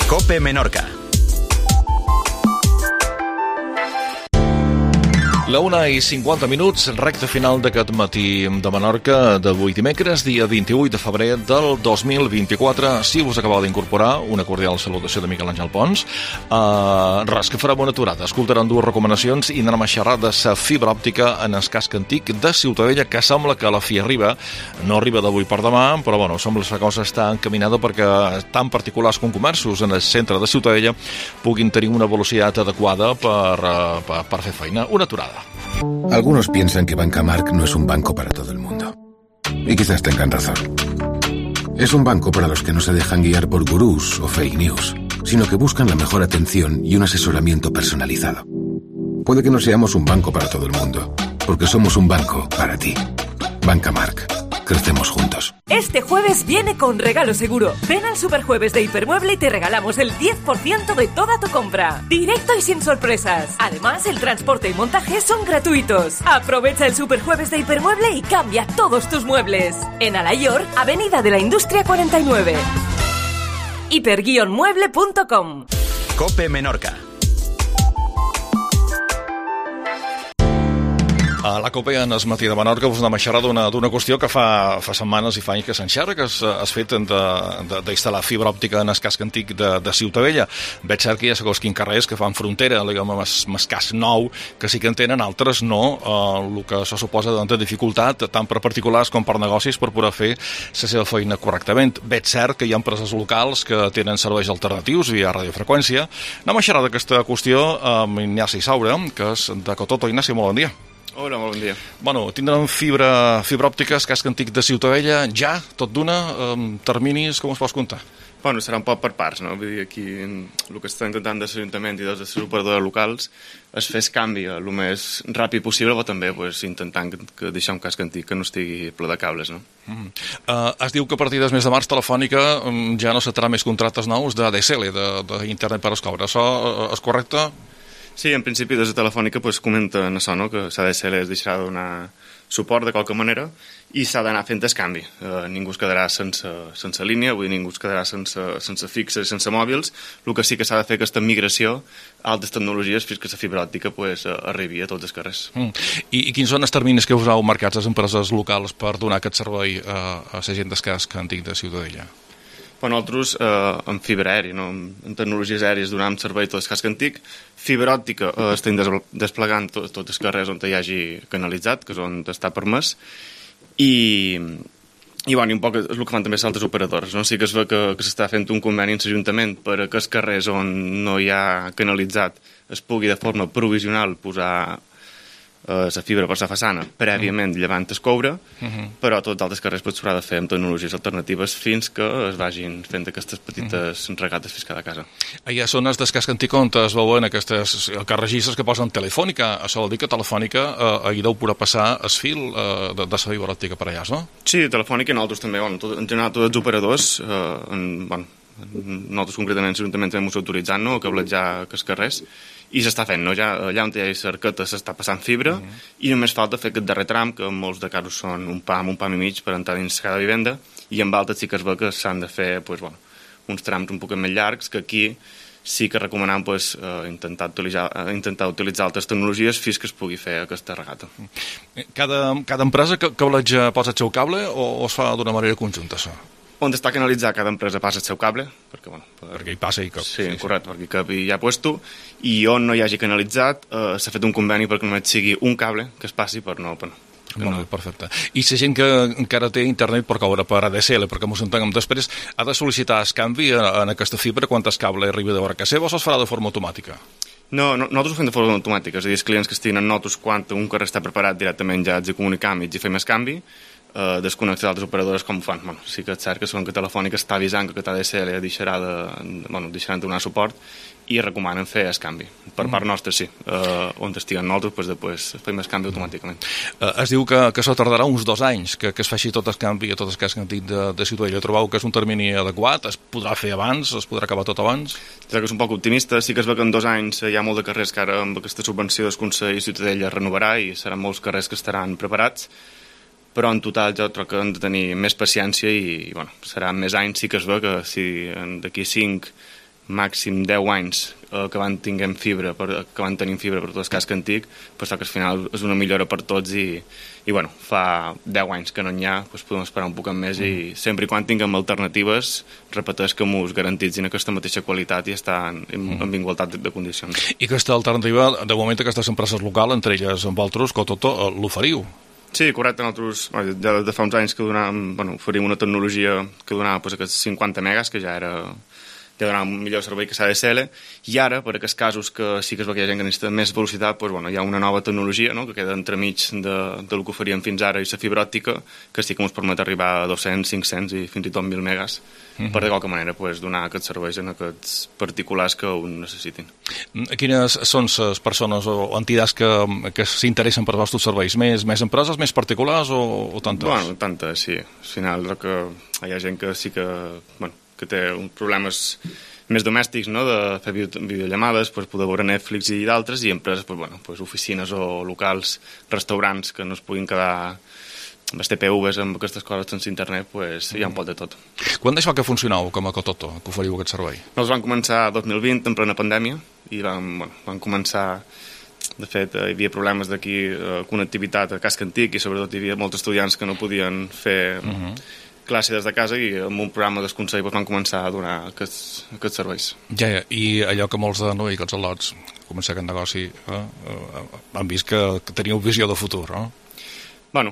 COPE Menorca. La 1:50, recta final d'aquest matí de Menorca d'avui dimecres, dia 28 de febrer del 2024. Si us acabeu d'incorporar, una cordial salutació de Miquel Àngel Pons. Res, que farem una aturada. Escoltaran dues recomanacions i anem a xerrar de la fibra òptica en el casc antic de Ciutadella, que sembla que a la fi arriba. No arriba d'avui per demà, però bueno, sembla que la cosa està encaminada perquè tant particulars com comerços en el centre de Ciutadella puguin tenir una velocitat adequada per fer feina. Una aturada. Algunos piensan que Banca Marc no es un banco para todo el mundo. Y quizás tengan razón. Es un banco para los que no se dejan guiar por gurús o fake news, sino que buscan la mejor atención y un asesoramiento personalizado. Puede que no seamos un banco para todo el mundo, porque somos un banco para ti. Banca Marc. Crecemos juntos. Este jueves viene con regalo seguro. Ven al Superjueves de Hipermueble y te regalamos el 10% de toda tu compra. Directo y sin sorpresas. Además, el transporte y montaje son gratuitos. Aprovecha el Superjueves de Hipermueble y cambia todos tus muebles. En Alayor, Avenida de la Industria 49. hiper-mueble.com. COPE Menorca. A la COPE en el matí de Menorca us anem a xerrar d'una qüestió que fa setmanes i fa anys que s'enxerra, que has fet d'instal·lar fibra òptica en el casc antic de Ciutadella. Veig cert que hi ha segons quins carrers que fan frontera, diguem, amb el casc nou, que sí que en tenen, altres no, el que això suposa de dificultat tant per particulars com per negocis per poder fer la seva feina correctament. Veig cert que hi ha empreses locals que tenen serveis alternatius via radiofreqüència. Anem a xerrar d'aquesta qüestió amb Ignasi Saura, que és de Cototo. Ignasi, molt bon dia. Hola, molt bon dia. Bueno, tindrem fibra òptica, casc antic de Ciutadella, ja, tot d'una, terminis, com es pots comptar? Bueno, serà un poc per parts, no? Vull dir, aquí el que està intentant des de l'Ajuntament i des de les operadores locals és fer el canvi el més ràpid possible, però també intentant que deixar un casc antic que no estigui ple de cables, no? Es diu que a partir del mes de març Telefònica ja no s'atrà més contractes nous d'ADSL, d'internet per escoure. Això és correcte? Sí, en principi des de Telefònica comenten això, no? Que l'ADSL es deixarà de donar suport de qualque manera i s'ha d'anar fent el canvi. Ningú es quedarà sense línia, vull dir, ningú es quedarà sense fixes i sense mòbils. El que sí que s'ha de fer aquesta migració a altres tecnologies fins que la fibra òptica arribi a tots els carrers. I quins són els terminis que us heu marcat les empreses locals per donar aquest servei a la gent del casc antic de Ciutadella? Nosaltres, en fibra aèria, no? En tecnologies aèries, donem servei a tot el casc antic. Fibra òptica estem desplegant tots els carrers on hi hagi canalitzat, que és on està permès, i un poc és el que fan també les altres operadores, no? Sí que es veu que s'està fent un conveni amb l'Ajuntament per a que els carrers on no hi ha canalitzat es pugui de forma provisional posar la fibra per la façana prèviament llevant el coure, però tots els altres carrers s'haurà de fer amb tecnologies alternatives fins que es vagin fent aquestes petites regates fins cada casa. Hi ha zones del casc antic on es veuen aquestes carregisses que posen Telefònica. Això vol dir que Telefònica hi deu poder passar el fil de la fibra òptica per allà, no? Sí, Telefònica i nosaltres també, en general tots els operadors, nosaltres concretament l'Ajuntament també ens autoritzant, no?, a cabletjar aquests carrers, i s'està fent, no? Ja, allà on hi ha cerqueta s'està passant fibra i només falta fer aquest darrer tram, que en molts de casos són un pam i mig per entrar dins cada vivenda, i en altres sí que es veu que s'han de fer uns trams un poc més llargs, que aquí sí que recomanem intentar utilitzar altres tecnologies fins que es pugui fer aquesta regata. Cada empresa cableja posa el seu cable o es fa d'una manera conjunta, això? On està canalitzat, cada empresa passa el seu cable, perquè hi passa i cap. Sí, correcte, perquè cap hi ha puesto, i on no hi hagi canalitzat s'ha fet un conveni perquè només sigui un cable que es passi per no. Perfecte. I la gent que encara té internet per coure per ADSL, perquè ens entenguem després, ha de sol·licitar el canvi en aquesta fibra quan el cable arribi de vora casa seva o es farà de forma automàtica? No, nosaltres ho fem de forma automàtica, és a dir, els clients que estiguin en nosaltres quan un carrer està preparat directament ja els hi comunicam i els hi fem el canvi, desconnectar d'altres operadores com ho fan. Sí que és cert que segons que Telefònica està avisant que ADSL deixarà de donar suport i recomanen fer el canvi. Per part nostra, sí. On estiguen nosaltres, després fem el canvi automàticament. Es diu que això tardarà uns 2 anys, que es faci tot el canvi a tot el casc antic de Ciutadella. Trobeu que és un termini adequat? Es podrà fer abans? Es podrà acabar tot abans? Crec que és un poc optimista. Sí que es veu que en 2 anys hi ha molt de carrers que ara amb aquesta subvenció del Consell Ciutadella renovarà i seran molts carrers que estaran preparats. Però en total jo crec que hem de tenir més paciència i seran més anys. Sí que es veu que si d'aquí 5 màxim 10 anys que van tenir fibra per tot el casc antic, pues, que al final és una millora per tots i bueno, fa 10 anys que no n'hi ha, pues, podem esperar un poc més i sempre i quan tinguem alternatives, repeteix que mos garantitzin aquesta mateixa qualitat i estar en igualtat de condicions. I aquesta alternativa, de moment aquestes empreses locals, entre elles amb altres, Cototo, l'oferiu? Sí, correcte. Nosaltres ja de fa uns anys que oferim una tecnologia que donava pues, aquests 50 megas, que ja donava un millor servei que l'ADSL, i ara, per aquests casos que sí que es veu que hi ha gent que necessita més velocitat, pues, hi ha una nova tecnologia, no?, que queda entremig del que oferíem fins ara i la fibra òptica, que sí que ens permet arribar a 200, 500 i fins i tot 1.000 megas, per de qualque manera pues, donar aquests serveis en aquests particulars que ho necessitin. Quines són les persones o entitats que s'interessen per vostres serveis? Més empreses, més particulars o tantes? Bueno, tantes, sí. Al final que hi ha gent que sí que té problemes més domèstics, no?, de fer videollamades, pues, poder veure Netflix i d'altres, i empreses, pues, oficines o locals, restaurants que no es puguin quedar les TPVs amb aquestes coses sense internet, pues, hi ha un pot de tot. Quan deixeu que funcioneu com a Cototo, que oferiu aquest servei? Nosaltres vam començar el 2020 en plena pandèmia i vam començar. De fet, hi havia problemes d'aquí, connectivitat a casc antic, i sobretot hi havia molts estudiants que no podien fer classe des de casa, i amb un programa d'esconsell van començar a donar aquests serveis. Ja, i allò que molts de noi, aquests al·lots, començar aquest negoci, han vist que teniu visió de futur, no? Bueno,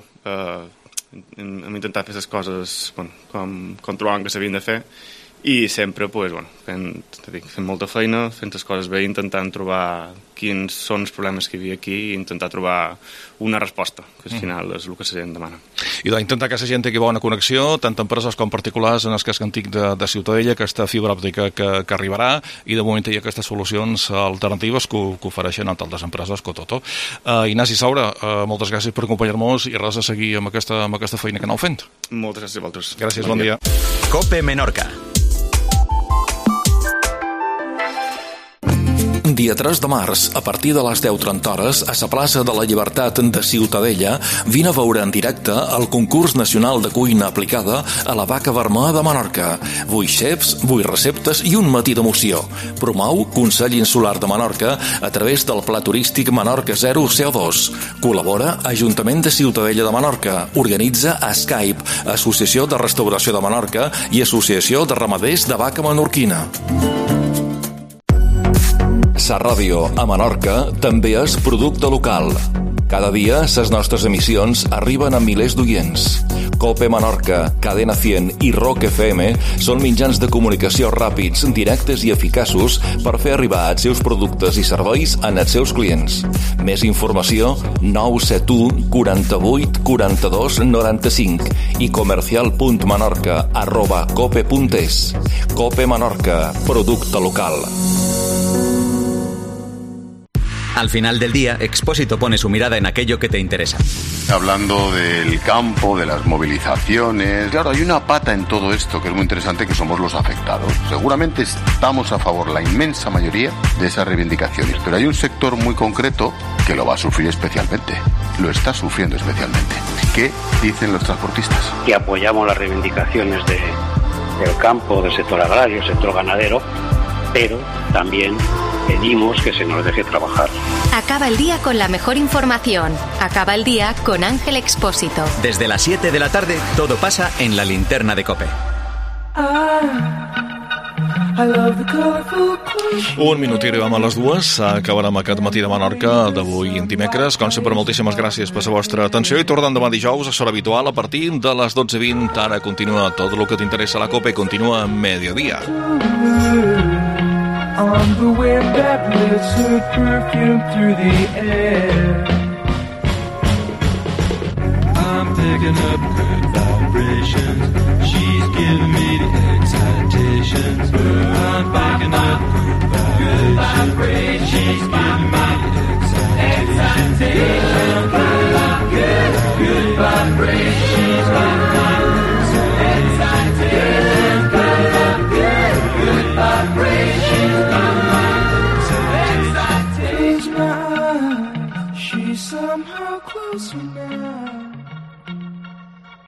hem intentat fer les coses com trobàvem que s'havien de fer, i sempre fent molta feina, fent les coses bé, intentant trobar quins són els problemes que hi havia aquí i intentar trobar una resposta, que al final és el que la gent demana. I d'intentar que la gent tingui bona connexió, tant empreses com particulars, en el casc antic de Ciutadella, aquesta fibra òptica que arribarà, i de moment hi ha aquestes solucions alternatives que ofereixen a altres empreses, Cototo. Ignasi Saura, moltes gràcies per acompanyar-nos i res a seguir amb aquesta feina que aneu fent. Moltes gràcies a vosaltres. Gràcies, bon dia. COPE Menorca. Dia 3 de març, a partir de les 10:30 hores, a la plaça de la Llibertat de Ciutadella, vine a veure en directe el concurs nacional de cuina aplicada a la Vaca Vermella de Menorca. 8 xefs, 8 receptes i un matí d'emoció. Promou Consell Insular de Menorca a través del Pla Turístic Menorca 0 CO2. Col·labora Ajuntament de Ciutadella de Menorca. Organitza a Skype, Associació de Restauració de Menorca i Associació de Ramaders de Vaca Menorquina. Sa ràdio a Menorca també és producte local. Cada dia les nostres emissions arriben a milers d'oients. COPE Menorca, Cadena 100 i Rock FM són mitjans de comunicació ràpids, directes i eficaços per fer arribar els seus productes i serveis als seus clients. Més informació 971 48 42 95 i comercial.menorca@cope.es. COPE Menorca, producte local. Al final del día, Expósito pone su mirada en aquello que te interesa. Hablando del campo, de las movilizaciones... Claro, hay una pata en todo esto que es muy interesante, que somos los afectados. Seguramente estamos a favor, la inmensa mayoría, de esas reivindicaciones, pero hay un sector muy concreto que lo va a sufrir especialmente. Lo está sufriendo especialmente. ¿Qué dicen los transportistas? Que apoyamos las reivindicaciones del campo, del sector agrario, sector ganadero, pero también pedimos que se nos deje trabajar. Acaba el día con la mejor información. Acaba el día con Ángel Expósito. Desde las 7 de la tarde, todo pasa en la linterna de COPE. Un minut i arribem a les 2. Acabarem aquest matí de Menorca d'avui dimecres. Com sempre, moltíssimes gràcies per la vostra atenció i tornem demà dijous a l'hora habitual a partir de les 12:20. Ara continua tot el que t'interessa a la COPE, continua a mediodía. On the wind that lifts her perfume through the air, I'm picking up good vibrations. She's giving